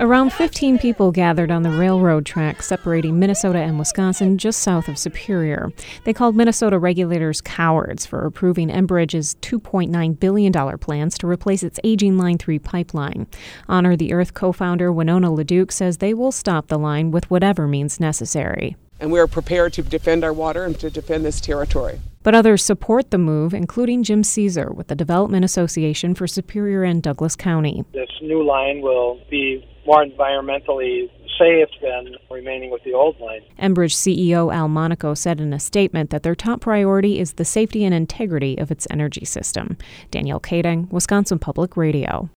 Around 15 people gathered on the railroad track separating Minnesota and Wisconsin just south of Superior. They called Minnesota regulators cowards for approving Enbridge's $2.9 billion plans to replace its aging Line 3 pipeline. Honor the Earth co-founder Winona LaDuke says they will stop the line with whatever means necessary. And we are prepared to defend our water and to defend this territory. But others support the move, including Jim Caesar with the Development Association for Superior and Douglas County. This new line will be more environmentally safe than remaining with the old line. Enbridge CEO Al Monaco said in a statement that their top priority is the safety and integrity of its energy system. Danielle Kading, Wisconsin Public Radio.